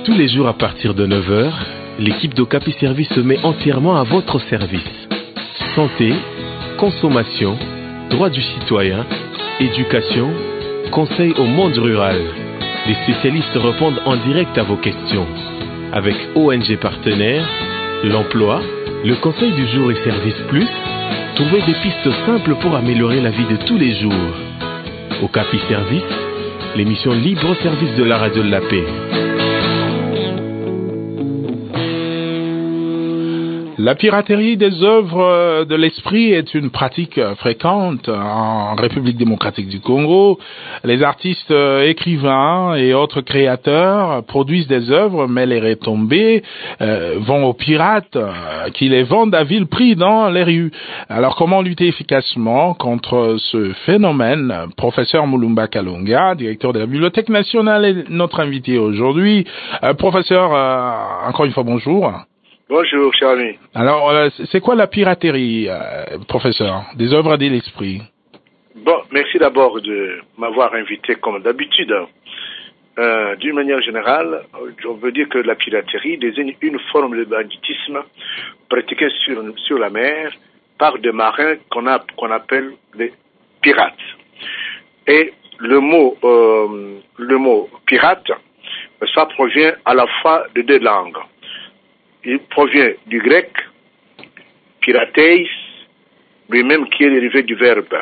Tous les jours à partir de 9h, l'équipe d'Okapi Service se met entièrement à votre service. Santé, consommation, droits du citoyen, éducation, conseil au monde rural. Les spécialistes répondent en direct à vos questions. Avec ONG partenaires, l'emploi, le conseil du jour et Service Plus, trouvez des pistes simples pour améliorer la vie de tous les jours. Okapi Service, l'émission libre au service de la radio de la paix. La piraterie des œuvres de l'esprit est une pratique fréquente en République démocratique du Congo. Les artistes, écrivains et autres créateurs produisent des œuvres, mais les retombées vont aux pirates qui les vendent à vil prix dans les rues. Alors comment lutter efficacement contre ce phénomène? Professeur Mulumba Kalonga, directeur de la Bibliothèque nationale, est notre invité aujourd'hui. Professeur, encore une fois, bonjour. Bonjour, cher ami. Alors, c'est quoi la piraterie, professeur, des œuvres de l'esprit? Bon, merci d'abord de m'avoir invité comme d'habitude. D'une manière générale, on veut dire que la piraterie désigne une forme de banditisme pratiquée sur la mer par des marins qu'on appelle des pirates. Et le mot pirate, ça provient à la fois de deux langues. Il provient du grec pirateis, lui-même qui est dérivé du verbe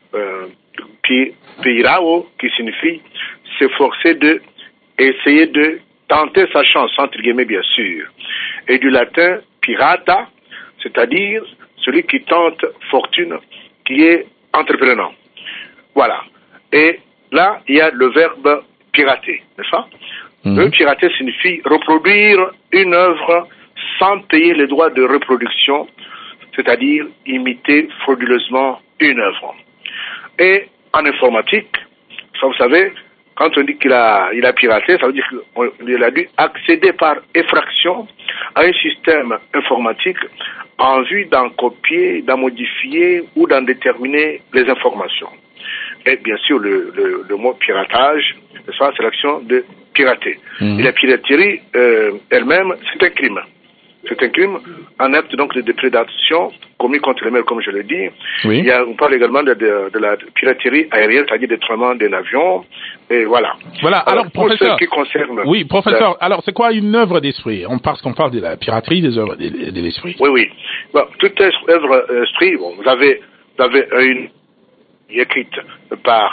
peirao, qui signifie s'efforcer de essayer de tenter sa chance, entre guillemets bien sûr, et du latin pirata, c'est-à-dire celui qui tente fortune, qui est entreprenant. Voilà. Et là, il y a le verbe pirater, n'est-ce pas? Le pirater signifie reproduire une œuvre sans payer les droits de reproduction, c'est-à-dire imiter frauduleusement une œuvre. Et en informatique, ça vous savez, quand on dit qu'il a piraté, ça veut dire qu'il a dû accéder par effraction à un système informatique en vue d'en copier, d'en modifier ou d'en déterminer les informations. Et bien sûr, le mot piratage, c'est l'action de pirater. Et la piraterie elle-même, c'est un crime. C'est un crime, un acte donc de déprédation commis contre les mers, comme je l'ai dit. Oui. On parle également de la piraterie aérienne, c'est-à-dire détournement d'un avion, et voilà. Voilà, alors professeur. Pour ce qui concerne... Oui, professeur, alors c'est quoi une œuvre d'esprit? Parce qu'on parle de la piraterie des œuvres de l'esprit. Oui. Bon, toute œuvre d'esprit, bon, vous avez une écrite par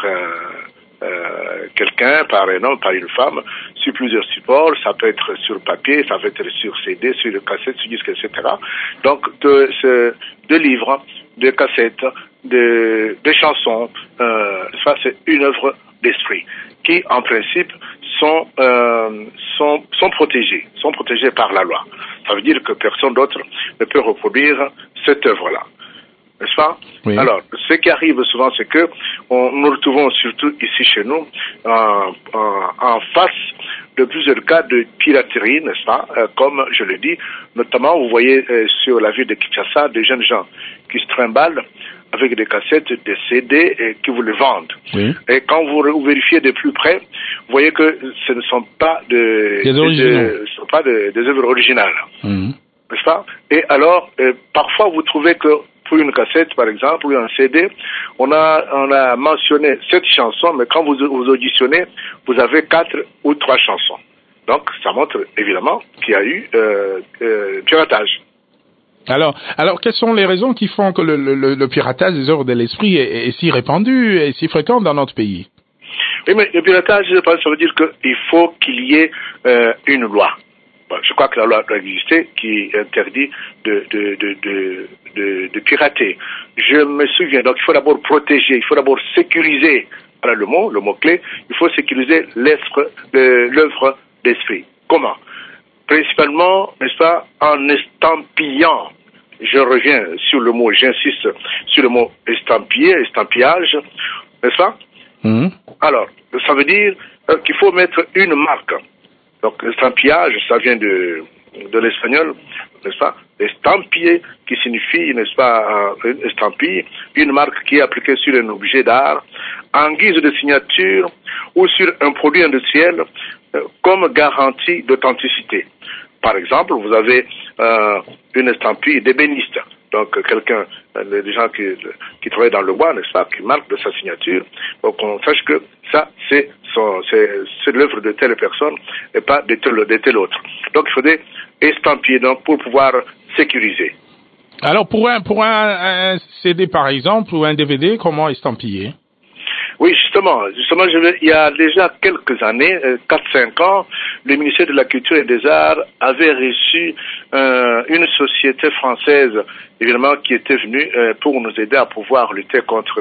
quelqu'un, par un homme, par une femme, sur plusieurs supports. Ça peut être sur papier, ça peut être sur CD, sur le cassette, sur disque, etc. Donc, de livres, de cassettes, de chansons, ça c'est une œuvre d'esprit qui, en principe, sont protégées par la loi. Ça veut dire que personne d'autre ne peut reproduire cette œuvre-là. N'est-ce pas? Oui. Alors, ce qui arrive souvent, c'est que nous retrouvons surtout ici chez nous en face de plusieurs cas de piraterie, n'est-ce pas? Comme je le dis, notamment, vous voyez sur la ville de Kinshasa des jeunes gens qui se trimballent avec des cassettes, des CD et qui vous les vendent. Oui. Et quand vous vérifiez de plus près, vous voyez que ce ne sont pas des œuvres originales. N'est-ce pas? Et alors, parfois, vous trouvez que pour une cassette, par exemple, ou un CD, on a mentionné 7 chansons, mais quand vous auditionnez, vous avez 4 ou 3 chansons. Donc, ça montre évidemment qu'il y a eu piratage. Alors, quelles sont les raisons qui font que le piratage des œuvres de l'esprit est si répandu et si fréquent dans notre pays? Oui, mais le piratage, ça veut dire qu'il faut qu'il y ait une loi. Bon, je crois que la loi doit exister qui interdit de pirater. Je me souviens, donc il faut d'abord protéger, il faut d'abord sécuriser, voilà le mot-clé, il faut sécuriser l'œuvre d'esprit. Comment? Principalement, n'est-ce pas, en estampillant. Je reviens sur le mot, j'insiste sur le mot estampillage, n'est-ce pas? Alors, ça veut dire qu'il faut mettre une marque. Donc, estampillage, ça vient de l'espagnol, n'est-ce pas, estampillé, qui signifie, n'est-ce pas, estampille, une marque qui est appliquée sur un objet d'art, en guise de signature ou sur un produit industriel, comme garantie d'authenticité. Par exemple, vous avez une estampille d'ébéniste. Donc, quelqu'un, des gens qui travaillent dans le bois, n'est-ce pas, qui marque de sa signature, pour qu'on sache que ça, c'est l'œuvre de telle personne et pas de telle autre. Donc, il faudrait estampiller, donc, pour pouvoir sécuriser. Alors, pour un CD, par exemple, ou un DVD, comment estampiller? Oui, justement, il y a déjà quelques années, 4-5 ans, le ministère de la Culture et des Arts avait reçu une société française, évidemment, qui était venue pour nous aider à pouvoir lutter contre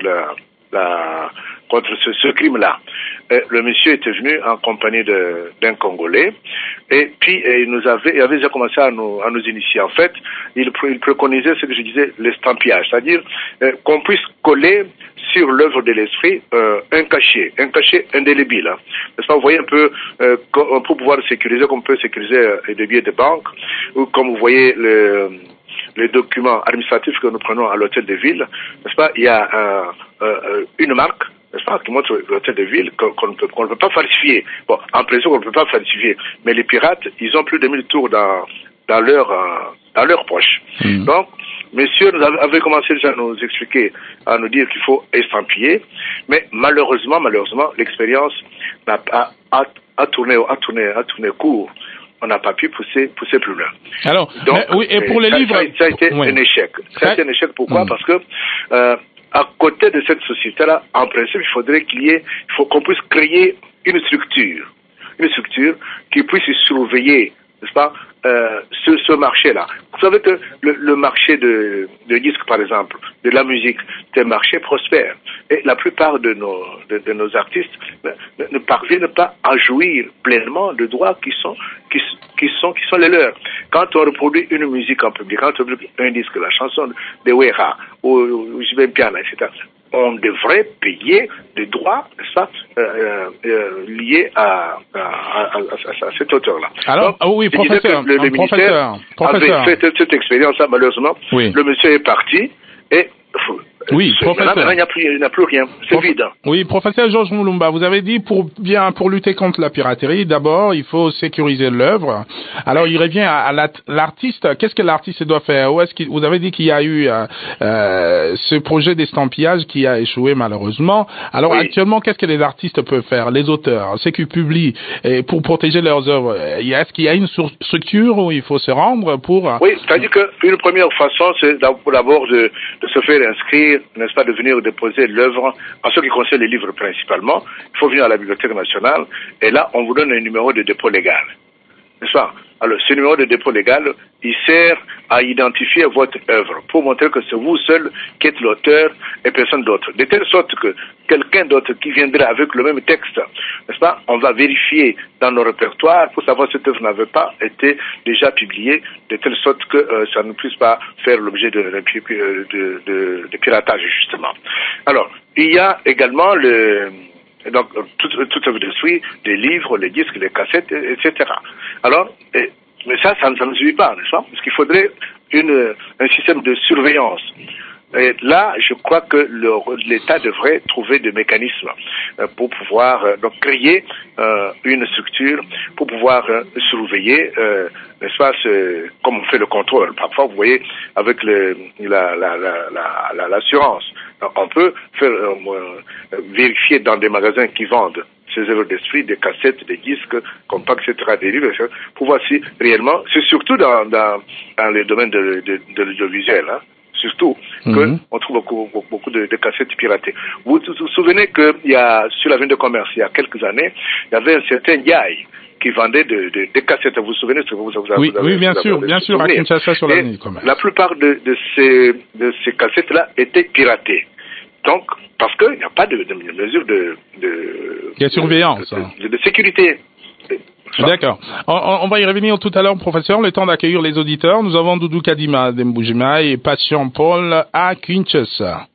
contre ce crime-là. Le monsieur était venu en compagnie d'un Congolais, et puis il avait déjà commencé à nous initier. En fait, il préconisait ce que je disais, l'estampillage, c'est-à-dire qu'on puisse coller sur l'œuvre de l'esprit un cachet indélébile. Hein. N'est-ce pas, vous voyez un peu, pour pouvoir sécuriser, comme on peut sécuriser des billets de banque, ou comme vous voyez les documents administratifs que nous prenons à l'hôtel de ville, n'est-ce pas, il y a une marque, n'est-ce pas, qui montre l'hôtel de ville qu'on ne peut pas falsifier. Bon, en principe, on ne peut pas falsifier, mais les pirates, ils ont plus de 1000 tours dans leur poche. Donc, messieurs avait commencé déjà à nous expliquer, à nous dire qu'il faut estampiller, mais malheureusement, l'expérience n'a pas a tourné court. On n'a pas pu pousser plus loin. Alors, donc, oui, et pour les livres, ça a été un échec. Ça a été un échec. Pourquoi? Parce que à côté de cette société-là, en principe, il faut qu'on puisse créer une structure qui puisse surveiller, n'est-ce pas, ce marché-là. Vous savez que le marché de disques, par exemple, de la musique, c'est un marché prospère. Et la plupart de nos artistes ne parviennent pas à jouir pleinement de droits qui sont les leurs. Quand on reproduit une musique en public, quand on reproduit un disque, la chanson de Wera ou Jibem Piana, etc., on devrait payer des droits, n'est-ce pas, liés à cet auteur-là. Alors, donc, oui, professeur, le ministère avait fait cette expérience-là, malheureusement. Oui. Le monsieur est parti et oui, professeur. Maintenant, il n'y a plus rien. C'est vide. Oui, professeur Georges Moulumba, vous avez dit pour lutter contre la piraterie, d'abord, il faut sécuriser l'œuvre. Alors, il revient à l'artiste. Qu'est-ce que l'artiste doit faire? Vous avez dit qu'il y a eu ce projet d'estampillage qui a échoué malheureusement. Alors, oui. Actuellement, qu'est-ce que les artistes peuvent faire? Les auteurs, ceux qui publient, pour protéger leurs œuvres. Est-ce qu'il y a une structure où il faut se rendre pour... Oui, c'est-à-dire qu'une première façon, c'est d'abord de se faire inscrire, n'est-ce pas, de venir déposer l'œuvre, en ce qui concerne les livres principalement. Il faut venir à la Bibliothèque nationale, et là, on vous donne un numéro de dépôt légal. N'est-ce pas? Alors, ce numéro de dépôt légal, il sert à identifier votre œuvre, pour montrer que c'est vous seul qui êtes l'auteur et personne d'autre. De telle sorte que quelqu'un d'autre qui viendrait avec le même texte, n'est-ce pas, on va vérifier dans nos répertoires pour savoir si cette œuvre n'avait pas été déjà publiée, de telle sorte que ça ne puisse pas faire l'objet de piratage, justement. Alors, il y a également donc, toute œuvre de suite, des livres, les disques, les cassettes, etc. Alors, mais ça ne suffit pas, n'est-ce pas? Parce qu'il faudrait un système de surveillance. Et là, je crois que l'État devrait trouver des mécanismes pour pouvoir donc créer une structure pour pouvoir surveiller, n'est-ce pas, comme on fait le contrôle. Parfois, vous voyez, avec l'assurance, on peut faire vérifier dans des magasins qui vendent ces œuvres d'esprit, des cassettes, des disques, compacts, etc., des livres, etc., pour voir si réellement, c'est surtout dans les domaines de l'audiovisuel, hein, surtout qu'on trouve beaucoup de cassettes piratées. Vous vous souvenez qu'il y a, sur l'avenue de commerce, il y a quelques années, il y avait un certain Yaï qui vendait des cassettes. Vous vous souvenez ce que vous avez? Oui, bien sûr, à Kinshasa sur l'avenue de commerce. La plupart de ces cassettes-là étaient piratées. Donc, parce qu'il n'y a pas de mesure de surveillance, de sécurité. D'accord. On va y revenir tout à l'heure, professeur. Le temps d'accueillir les auditeurs. Nous avons Doudou Kadima d'Mbujima et Patient Paul à Kinshasa.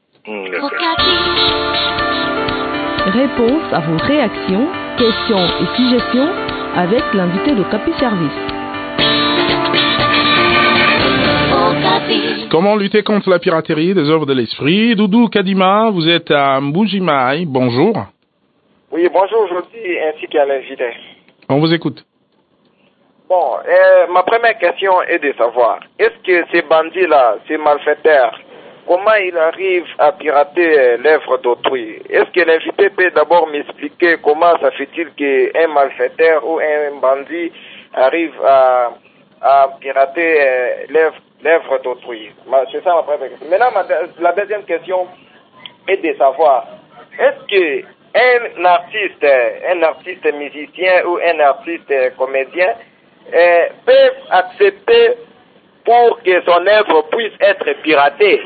Réponse à vos réactions, questions et suggestions avec l'invité de Capi Service. Comment lutter contre la piraterie des œuvres de l'esprit? Doudou Kadima, vous êtes à Mbujimaï. Bonjour. Oui, bonjour aujourd'hui, ainsi qu'à l'invité. On vous écoute. Bon, ma première question est de savoir, est-ce que ces bandits-là, ces malfaiteurs, comment ils arrivent à pirater l'œuvre d'autrui? Est-ce que l'invité peut d'abord m'expliquer comment ça fait-il qu'un malfaiteur ou un bandit arrive à pirater l'œuvre d'autrui? C'est ça ma première question. Maintenant, la deuxième question est de savoir, est-ce que un artiste musicien ou un artiste comédien peut accepter pour que son œuvre puisse être piratée?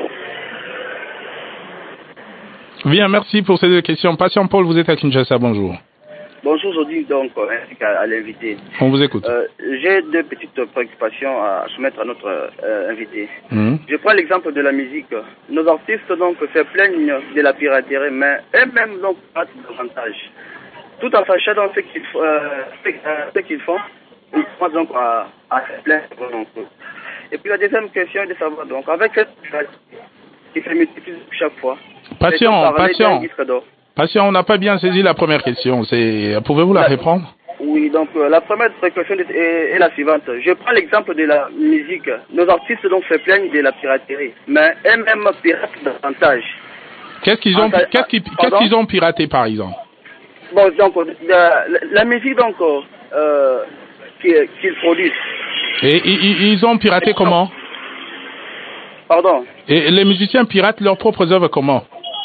Bien, merci pour ces deux questions. Patient Paul, vous êtes à Kinshasa, bonjour. Bonjour aujourd'hui, donc, ainsi qu'à l'invité. On vous écoute. J'ai deux petites préoccupations à soumettre à notre invité. Je prends l'exemple de la musique. Nos artistes, donc, se plaignent de la piraterie, mais eux-mêmes, donc, ratent davantage. Tout en sachant donc ce qu'ils font, ils commencent donc à se plaindre. Donc. Et puis la deuxième question est de savoir, donc, avec cette piraterie qui se multiplie chaque fois, Patient, on n'a pas bien saisi la première question. Pouvez-vous la reprendre? Oui, donc la première question est la suivante. Je prends l'exemple de la musique. Nos artistes donc se plaignent de la piraterie, mais eux-mêmes piratent davantage. Qu'est-ce qu'ils ont piraté par exemple? Bon, donc la musique donc qu'ils produisent. Et ils ont piraté comment? Pardon? Et les musiciens piratent leurs propres œuvres comment?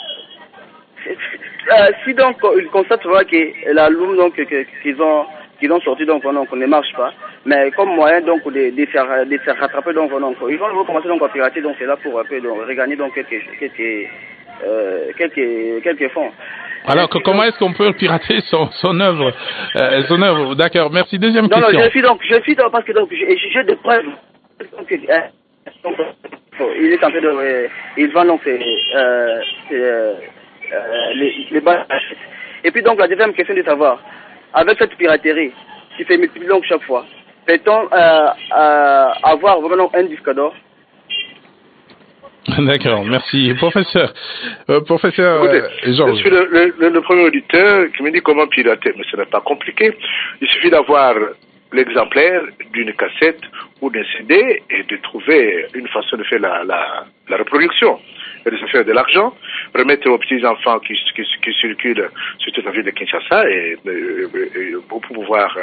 Si donc ils constatent que l'album donc qu'ils ont sorti donc ne marche pas, mais comme moyen donc de se rattraper donc ils vont commencer donc à pirater, donc c'est là pour donc regagner donc quelques fonds. Alors comment est-ce qu'on peut pirater son œuvre D'accord, merci. Deuxième question. Non, je suis donc parce que donc j'ai des preuves. Donc, il est en train de il vend donc les balles. Et puis donc la deuxième question de savoir, avec cette piraterie qui fait multiplier donc chaque fois, peut-on avoir vraiment un disque d'or? D'accord, merci. Professeur Georges. Je suis le premier auditeur qui me dit comment pirater, mais ce n'est pas compliqué. Il suffit d'avoir l'exemplaire d'une cassette ou d'un CD et de trouver une façon de faire la reproduction et de se faire de l'argent, remettre aux petits-enfants qui circulent sur toute la ville de Kinshasa et pour pouvoir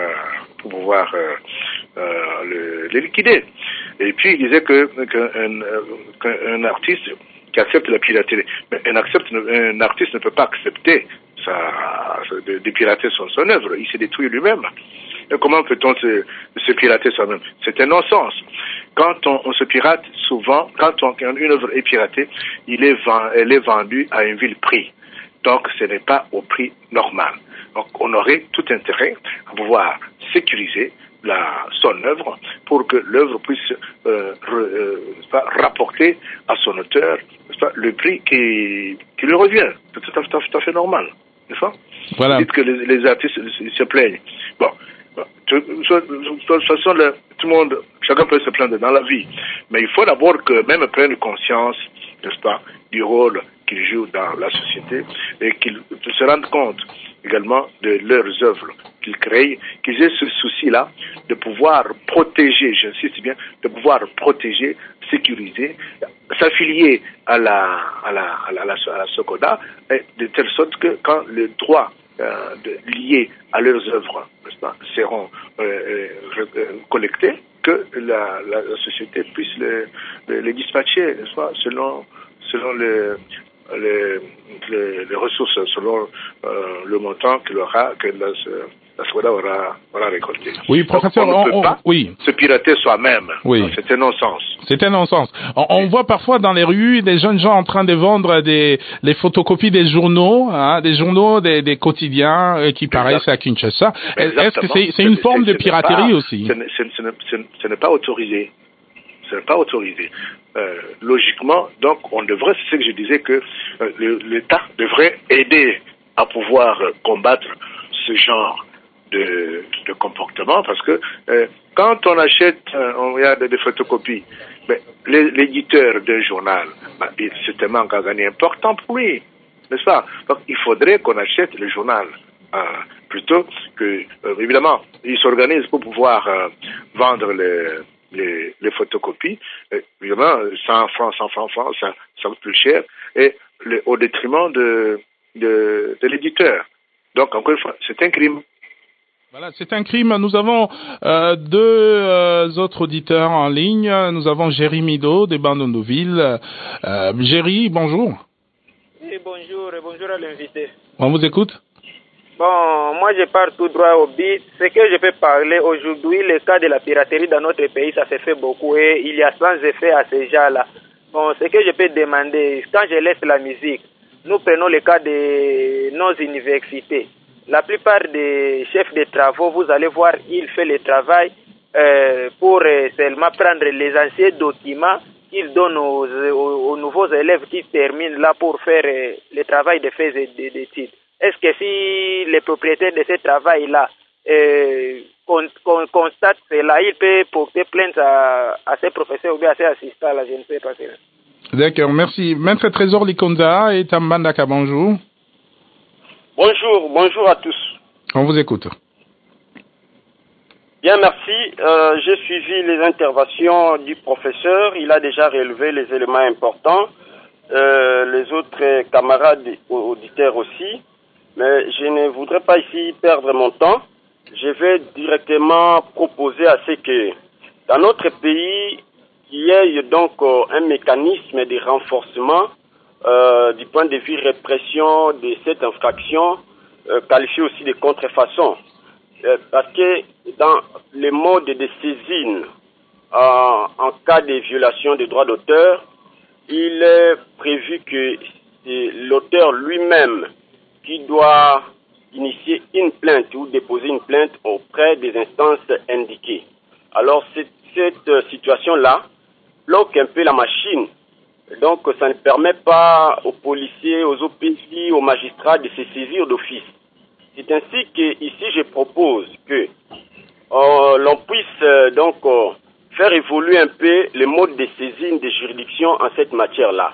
les liquider. Et puis il disait qu'un artiste qui accepte la piraterie, mais un artiste ne peut pas accepter de pirater son œuvre, il se détruit lui-même. Et comment peut-on se pirater soi-même? C'est un non-sens. Quand on se pirate, souvent, quand une œuvre est piratée, elle est vendue à un vil prix. Donc, ce n'est pas au prix normal. Donc, on aurait tout intérêt à pouvoir sécuriser son œuvre pour que l'œuvre puisse rapporter à son auteur le prix qui lui revient. C'est tout à fait normal. N'est-ce pas? Voilà. Vous dites que les artistes se plaignent. Bon. De toute façon, tout le monde, chacun peut se plaindre dans la vie. Mais il faut d'abord que même prennent conscience, n'est-ce pas, du rôle qu'ils jouent dans la société et qu'ils se rendent compte également de leurs œuvres qu'ils créent, qu'ils aient ce souci-là de pouvoir protéger, j'insiste bien, de pouvoir protéger, sécuriser, s'affilier à la SOCODA, de telle sorte que quand le droit liés à leurs œuvres, n'est-ce pas, seront collectés, que la société puisse les dispatcher, n'est-ce pas, selon les ressources, selon le montant que la SOCODA aura récolté. Oui, professeur, on ne peut pas se pirater soi-même. Oui. C'est un non-sens. C'est un non-sens. On voit parfois dans les rues des jeunes gens en train de vendre les photocopies des journaux, des quotidiens qui paraissent à Kinshasa. Est-ce que c'est une forme de piraterie aussi? Ce n'est pas autorisé. Ce n'est pas autorisé. Logiquement, donc, c'est ce que je disais, que l'État devrait aider à pouvoir combattre ce genre de comportement, parce que quand on achète, on regarde des photocopies, mais l'éditeur d'un journal, c'est un manque à gagner important pour lui, n'est-ce pas? Donc il faudrait qu'on achète le journal plutôt que, évidemment, il s'organise pour pouvoir vendre les photocopies, évidemment 100 francs, ça coûte plus cher, et au détriment de l'éditeur. Donc encore une fois, c'est un crime. Voilà, c'est un crime. Nous avons deux autres auditeurs en ligne. Nous avons Géry Mido de Bandunduville. Géry, bonjour. Oui, bonjour à l'invité. On vous écoute. Bon, moi je pars tout droit au but. Ce que je peux parler aujourd'hui, le cas de la piraterie dans notre pays, ça se fait beaucoup et il y a sans effet à ces gens-là. Bon, ce que je peux demander, quand je laisse la musique, nous prenons le cas de nos universités. La plupart des chefs de travaux, vous allez voir, ils font le travail pour seulement prendre les anciens documents qu'ils donnent aux nouveaux élèves qui terminent là pour faire le travail de phase d'études. Est-ce que si le propriétaire de ce travail-là constate cela, il peut porter plainte à ses professeurs ou bien à ses assistants-là, je ne sais pas. D'accord, merci. Maître Trésor Likonda et Tambandaka, bonjour. Bonjour à tous. On vous écoute. Bien, merci. J'ai suivi les interventions du professeur. Il a déjà relevé les éléments importants. Les autres camarades auditeurs aussi. Mais je ne voudrais pas ici perdre mon temps. Je vais directement proposer à ce que dans notre pays, il y ait donc un mécanisme de renforcement du point de vue répression de cette infraction, qualifiée aussi de contrefaçon. Parce que dans les modes de saisine, en cas de violation des droits d'auteur, il est prévu que c'est l'auteur lui-même qui doit initier une plainte ou déposer une plainte auprès des instances indiquées. Alors cette situation-là bloque un peu la machine. Donc ça ne permet pas aux policiers, aux OPJ, aux magistrats de se saisir d'office. C'est ainsi que ici je propose que l'on puisse donc faire évoluer un peu les modes de saisine des juridictions en cette matière-là.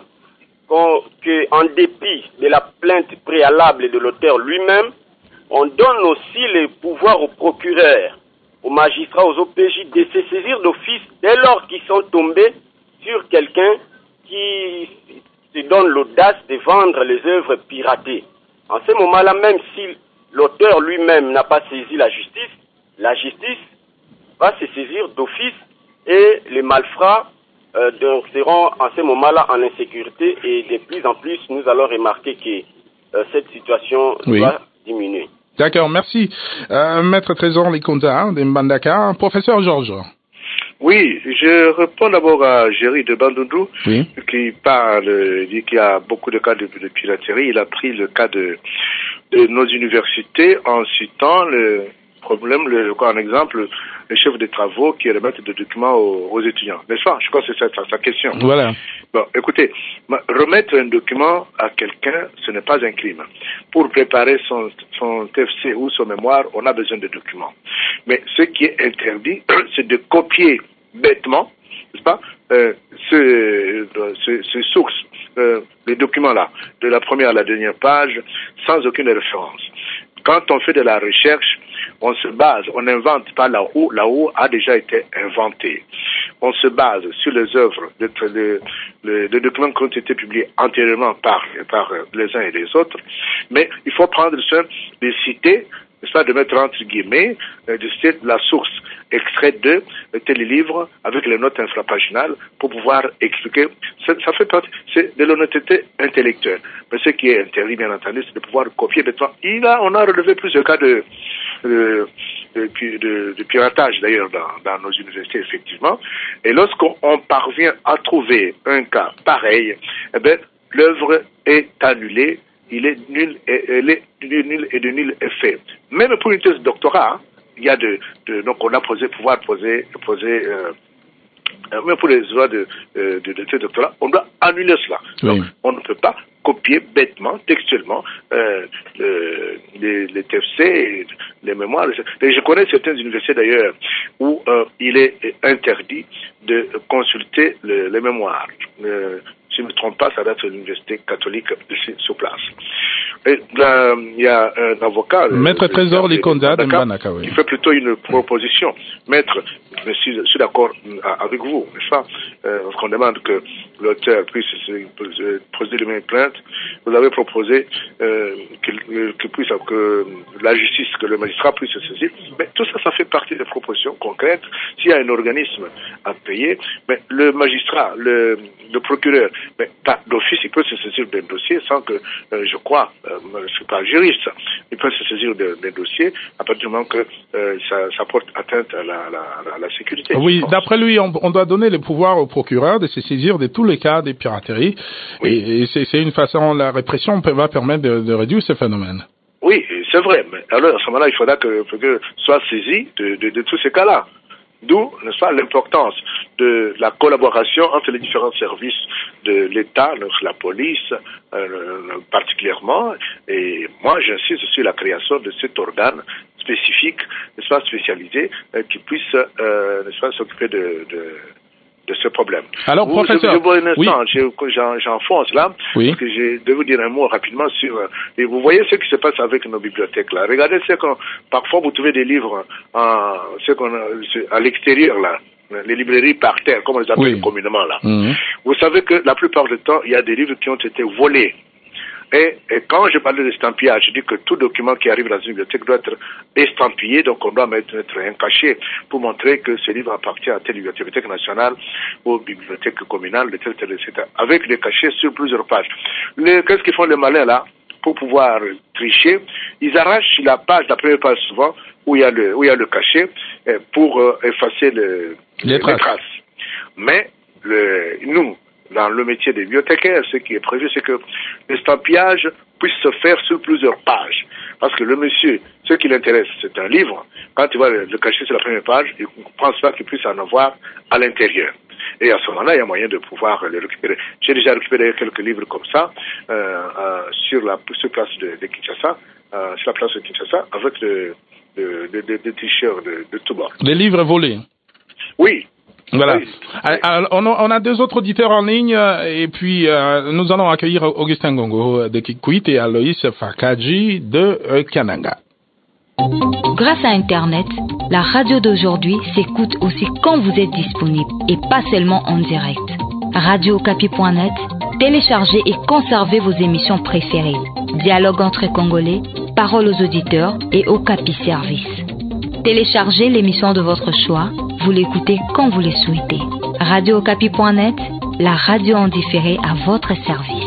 Qu'en dépit de la plainte préalable de l'auteur lui-même, on donne aussi le pouvoir aux procureurs, aux magistrats, aux OPJ de se saisir d'office dès lors qu'ils sont tombés sur quelqu'un qui se donne l'audace de vendre les œuvres piratées. En ce moment-là, même si l'auteur lui-même n'a pas saisi la justice va se saisir d'office et les malfrats donc seront en ce moment-là en insécurité et de plus en plus nous allons remarquer que cette situation va diminuer. D'accord, merci. Maître Trésor Likonda de Mbandaka. Professeur Georges. Oui, je réponds d'abord à Géry de Bandundu qui dit qu'il y a beaucoup de cas de piraterie. Il a pris le cas de nos universités en citant le problème, en exemple, le chef de travaux qui remettent des documents aux étudiants. N'est-ce pas? Je crois que c'est sa question. Voilà. Bon, écoutez, remettre un document à quelqu'un, ce n'est pas un crime. Pour préparer son TFC ou son mémoire, on a besoin de documents. Mais ce qui est interdit, c'est de copier bêtement, n'est-ce pas, ce source, les documents-là, de la première à la dernière page, sans aucune référence. Quand on fait de la recherche, on se base, on n'invente pas là où a déjà été inventé. On se base sur les œuvres, les documents qui ont été publiés antérieurement par les uns et les autres, mais il faut prendre soin de citer, n'est-ce pas, de mettre entre guillemets, de citer la source, extrait de tel livre avec les notes infrapaginales pour pouvoir expliquer. Ça fait partie, c'est de l'honnêteté intellectuelle. Mais ce qui est interdit, bien entendu, c'est de pouvoir copier des temps. On a relevé plusieurs cas de piratage, d'ailleurs, dans nos universités, effectivement. Et lorsqu'on parvient à trouver un cas pareil, eh bien, l'œuvre est annulée. Elle est nulle et de nul effet. Même pour une thèse de doctorat, il y a donc on a pouvoir poser même pour les droits de thèse de doctorat, on doit annuler cela. Oui. Donc, on ne peut pas copier bêtement, textuellement, les TFC, les mémoires. Et je connais certaines universités d'ailleurs où il est interdit de consulter les mémoires. Si je ne me trompe pas, ça date de l'université catholique ici sur place. Et là, il y a un avocat, Maître Trésor Likonda de Mbanaka, qui fait plutôt une proposition. Maître, je suis d'accord avec vous, n'est-ce pas? Parce qu'on demande que l'auteur puisse poser lui-même une plainte. Vous avez proposé que la justice, que le magistrat puisse se saisir. Mais tout ça, ça fait partie des propositions concrètes. S'il y a un organisme à payer, mais le magistrat, le procureur, mais pas d'office, il peut se saisir d'un dossier sans que, je crois, je ne suis pas juriste, il peut se saisir d'un dossier à partir du moment que ça porte atteinte à la sécurité. Oui, d'après lui, on doit donner le pouvoir au procureur de se saisir de tous les cas des pirateries. Oui. Et c'est une façon, la répression va permettre de réduire ce phénomène. Oui, c'est vrai. Mais alors, à ce moment-là, il faudra que soit saisi de tous ces cas-là. D'où, n'est-ce pas, l'importance de la collaboration entre les différents services de l'État, la police particulièrement. Et moi, j'insiste sur la création de cet organe spécifique, n'est-ce pas, spécialisé, qui puisse, n'est-ce pas, s'occuper de ce problème. Alors, professeur, je vois un instant, j'enfonce là, parce que je vais vous dire un mot rapidement sur, et vous voyez ce qui se passe avec nos bibliothèques là. Regardez parfois vous trouvez des livres à l'extérieur là, les librairies par terre, comme on les appelle communément là. Vous savez que la plupart du temps, il y a des livres qui ont été volés. Et quand je parlais d'estampillage, je dis que tout document qui arrive dans une bibliothèque doit être estampillé, donc on doit mettre un cachet pour montrer que ce livre appartient à telle bibliothèque nationale ou bibliothèque communale, etc., avec des cachets sur plusieurs pages. Qu'est-ce qu'ils font les malins là? Pour pouvoir tricher, ils arrachent la première page souvent, où il y a le cachet, pour effacer les traces. Mais, nous, dans le métier des bibliothécaires, ce qui est prévu, c'est que l'estampillage puisse se faire sur plusieurs pages. Parce que le monsieur, ce qui l'intéresse, c'est un livre. Quand il va le cacher sur la première page, il ne pense pas qu'il puisse en avoir à l'intérieur. Et à ce moment-là, il y a moyen de pouvoir le récupérer. J'ai déjà récupéré quelques livres comme ça, sur place de Kinshasa, sur la place de Kinshasa, avec des t-shirts de tout bord. Des livres volés? Oui. Voilà. Alors, on a deux autres auditeurs en ligne et puis nous allons accueillir Augustin Ngongo de Kikwit et Aloïs Fakaji de Kananga. Grâce à Internet, la radio d'aujourd'hui s'écoute aussi quand vous êtes disponible et pas seulement en direct. RadioOkapi.net, téléchargez et conservez vos émissions préférées. Dialogue entre Congolais, paroles aux auditeurs et Okapi Service. Téléchargez l'émission de votre choix, vous l'écoutez quand vous le souhaitez. RadioOkapi.net, la radio en différé à votre service.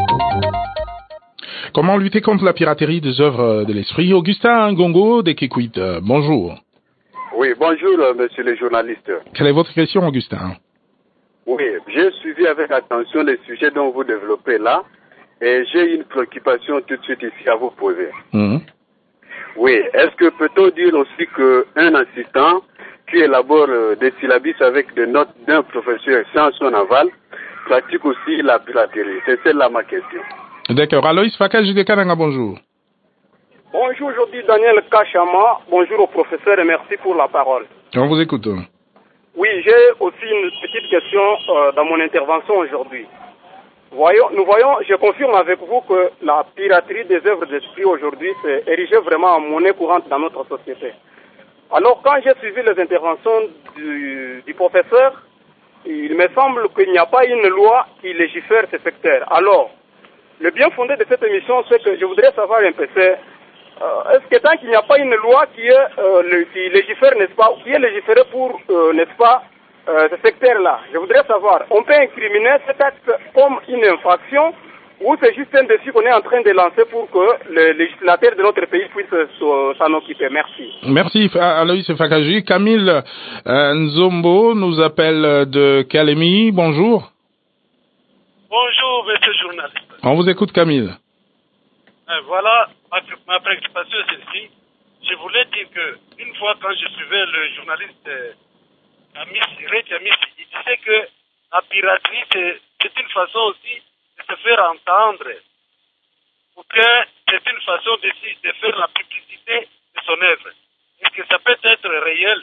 Comment lutter contre la piraterie des œuvres de l'esprit? Augustin Ngongo de Kikwit, bonjour. Oui, bonjour, monsieur le journaliste. Quelle est votre question, Augustin? Oui, j'ai suivi avec attention les sujets dont vous développez là, et j'ai une préoccupation tout de suite ici à vous poser. Oui, est-ce que peut-on dire aussi qu'un assistant qui élabore des syllabus avec des notes d'un professeur sans son aval pratique aussi la piraterie? C'est celle-là ma question. D'accord. Aloïs Fakaji de Kananga, bonjour. Bonjour, je dis Daniel Kachama. Bonjour au professeur et merci pour la parole. On vous écoute. Oui, j'ai aussi une petite question dans mon intervention aujourd'hui. Nous voyons, je confirme avec vous que la piraterie des œuvres d'esprit aujourd'hui s'est érigée vraiment en monnaie courante dans notre société. Alors, quand j'ai suivi les interventions du professeur, il me semble qu'il n'y a pas une loi qui légifère ce secteur. Alors, le bien fondé de cette émission, c'est que je voudrais savoir un peu, est-ce que tant qu'il n'y a pas une loi qui légifère, n'est-ce pas, qui est légiférée pour, n'est-ce pas, ce secteur-là, je voudrais savoir, on peut incriminer cet acte comme une infraction ou c'est juste un défi qu'on est en train de lancer pour que le législateur de notre pays puisse s'en occuper? Merci. Merci Aloïs Fakaji. Camille Nzombo nous appelle de Kalemi. Bonjour. Bonjour, monsieur le journaliste. On vous écoute, Camille. Voilà, ma préoccupation est celle-ci. Je voulais dire que une fois quand je suivais le journaliste il disait que la piraterie c'est une façon aussi de se faire entendre, ou que c'est une façon de faire la publicité de son œuvre. Est-ce que ça peut être réel?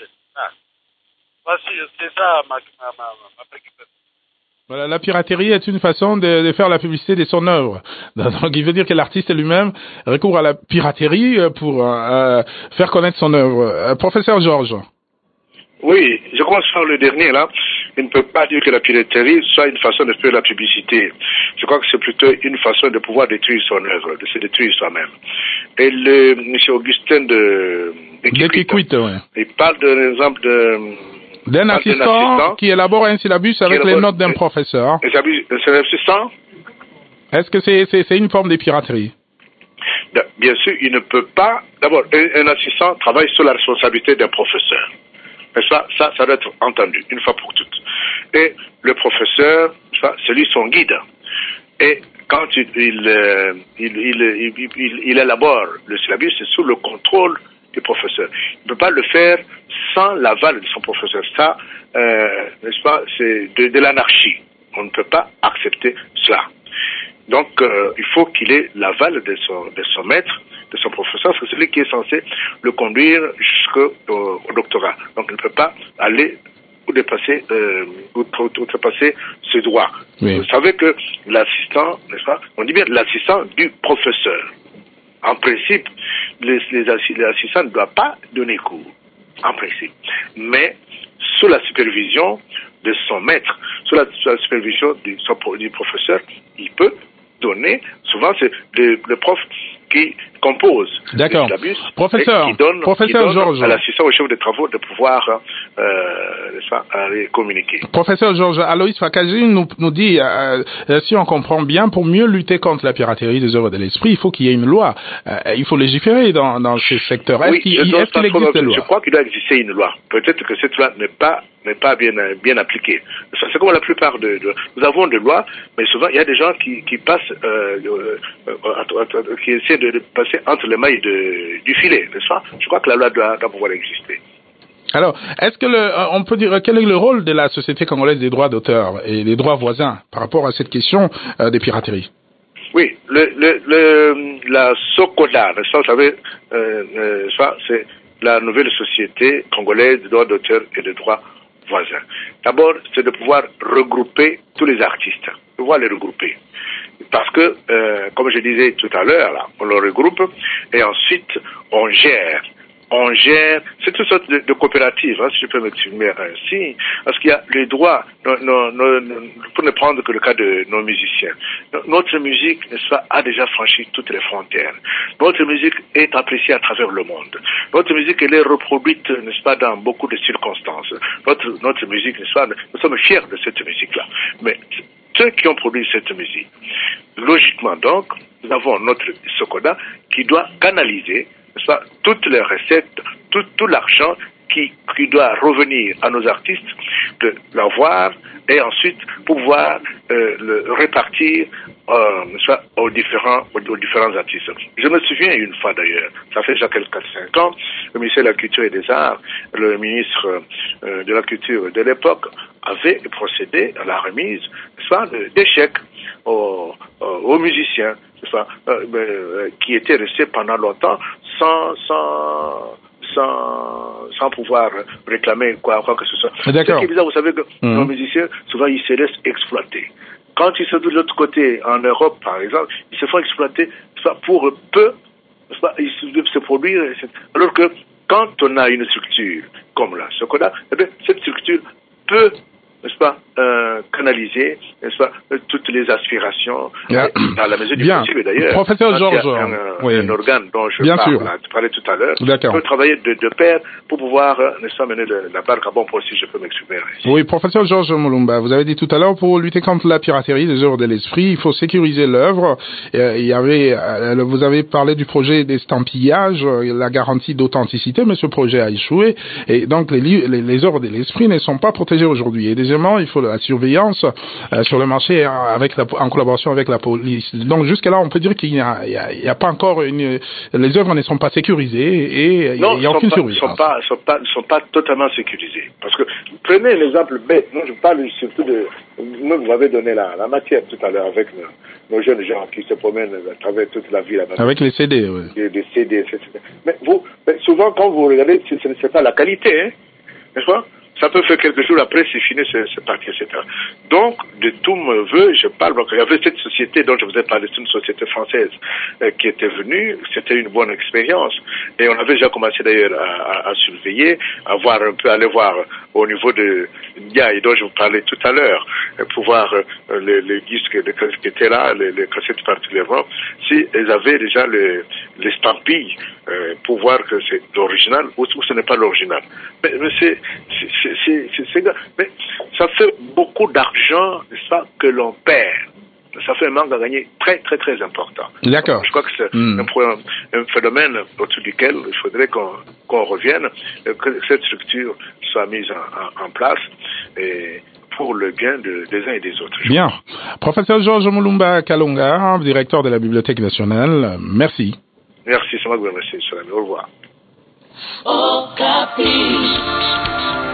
C'est ça ma préoccupation. Voilà, la piraterie est une façon de faire la publicité de son œuvre. Donc, il veut dire que l'artiste lui-même recourt à la piraterie pour faire connaître son œuvre. Professeur Georges. Oui, je commence par le dernier là. Il ne peut pas dire que la piraterie soit une façon de faire la publicité. Je crois que c'est plutôt une façon de pouvoir détruire son œuvre, de se détruire soi-même. Et M. Augustin de Kikwit, ouais. Il parle d'un exemple d'un assistant qui élabore un syllabus avec les notes d'un professeur. C'est un assistant? Est-ce que c'est une forme de piraterie? Bien sûr, il ne peut pas. D'abord, un assistant travaille sous la responsabilité d'un professeur. Et ça doit être entendu, une fois pour toutes. Et le professeur, c'est lui son guide. Et quand il élabore le syllabus, c'est sous le contrôle du professeur. Il ne peut pas le faire sans l'aval de son professeur. Ça, n'est-ce pas, c'est de l'anarchie. On ne peut pas accepter cela. Donc, il faut qu'il ait l'aval de son maître, de son professeur, c'est celui qui est censé le conduire jusqu'au doctorat. Donc, il ne peut pas aller ou dépasser, outrepasser ce droit. Oui. Vous savez que l'assistant, n'est-ce pas, on dit bien l'assistant du professeur. En principe, l'assistant ne doit pas donner cours, en principe. Mais, sous la supervision de son maître, sous la supervision du professeur, il peut donner, souvent c'est le prof qui compose le syllabus, professeur, qui donne Georges, à l'assistant au chef de travaux de pouvoir communiquer. Professeur Georges, Aloïs Fakaji nous dit, si on comprend bien, pour mieux lutter contre la piraterie des œuvres de l'esprit, il faut qu'il y ait une loi. Il faut légiférer dans ces secteurs. Oui, est-ce qu'il existe une loi? Je crois qu'il doit exister une loi. Peut-être que cette loi n'est pas bien appliquée. C'est comme la plupart nous avons des lois, mais souvent il y a des gens qui passent, qui essaient de passer entre les mailles du filet, n'est-ce pas? Je crois que la loi doit pouvoir exister. Alors, est-ce que on peut dire quel est le rôle de la Société congolaise des droits d'auteur et des droits voisins par rapport à cette question des pirateries? Oui, la SOCODA, vous savez, ça c'est la nouvelle Société congolaise des droits d'auteur et des droits voisins. D'abord, c'est de pouvoir regrouper tous les artistes, de pouvoir les regrouper. Parce que, comme je disais tout à l'heure, là, on le regroupe et ensuite on gère, c'est toutes sortes de coopératives, si je peux m'exprimer ainsi, parce qu'il y a les droits, pour ne prendre que le cas de nos musiciens. Notre musique, n'est-ce pas, a déjà franchi toutes les frontières. Notre musique est appréciée à travers le monde. Notre musique, elle est reproduite, n'est-ce pas, dans beaucoup de circonstances. Notre musique, n'est-ce pas, nous sommes fiers de cette musique-là. Mais ceux qui ont produit cette musique, logiquement donc, nous avons notre SOCODA qui doit canaliser, n'est-ce pas, toutes les recettes, tout l'argent qui doit revenir à nos artistes, de l'avoir et ensuite pouvoir le répartir aux différents artistes. Je me souviens une fois d'ailleurs, ça fait déjà quelques 4-5 ans, le ministère de la Culture et des Arts, le ministre de la Culture de l'époque avait procédé à la remise, des chèques aux musiciens, qui étaient restés pendant longtemps sans pouvoir réclamer quoi que ce soit. D'accord. Ce qui est bizarre, vous savez que nos musiciens, souvent, ils se laissent exploiter. Quand ils sont de l'autre côté, en Europe, par exemple, ils se font exploiter pour peu, ils doivent se produire. Alors que quand on a une structure comme là, ce qu'on a, eh bien, cette structure peut, n'est-ce pas, canaliser, n'est-ce pas, toutes les aspirations, dans la mesure du possible d'ailleurs. Professeur Georges, un organe dont je parlais tout à l'heure, peut travailler de pair pour pouvoir, n'est-ce pas, mener la barque à bon port, si je peux m'exprimer. Oui, professeur Georges Mulumba, vous avez dit tout à l'heure, pour lutter contre la piraterie des œuvres de l'esprit, il faut sécuriser l'œuvre. Vous avez parlé du projet d'estampillage, la garantie d'authenticité, mais ce projet a échoué, et donc les œuvres de l'esprit ne sont pas protégées aujourd'hui. Et des deuxièmement, il faut la surveillance sur le marché en collaboration avec la police. Donc jusqu'à là, on peut dire qu'il n'y a pas encore les œuvres ne sont pas sécurisées et il n'y a aucune surveillance. Ils sont pas totalement sécurisés. Parce que prenez l'exemple bête. Moi, je parle surtout de. Vous m'avez donné la matière tout à l'heure avec nos jeunes gens qui se promènent à travers toute la ville. Avec les CD, oui. Des CD, etc. Mais souvent, quand vous regardez, ce n'est pas la qualité, hein, n'est-ce pas? Ça peut faire quelques jours après, c'est fini, c'est parti, etc. Donc, de tout me veut, je parle, il y avait cette société dont je vous ai parlé, c'est une société française qui était venue, c'était une bonne expérience. Et on avait déjà commencé d'ailleurs à surveiller, à voir un peu, aller voir au niveau de Ndiaye, dont je vous parlais tout à l'heure, pour voir les disques qui étaient là, les cassettes particulièrement, si elles avaient déjà l'estampille, pour voir que c'est l'original ou ce n'est pas l'original. Mais mais ça fait beaucoup d'argent, ça, que l'on perd. Ça fait un manque à gagner très, très, très important. D'accord. Je crois que c'est un phénomène autour duquel il faudrait qu'on revienne, que cette structure soit mise en place et pour le bien des uns et des autres. Bien. Professeur Georges Mulumba Kalonga, directeur de la Bibliothèque nationale, merci. Merci, c'est moi qui vous remercie. Au revoir. Okapi.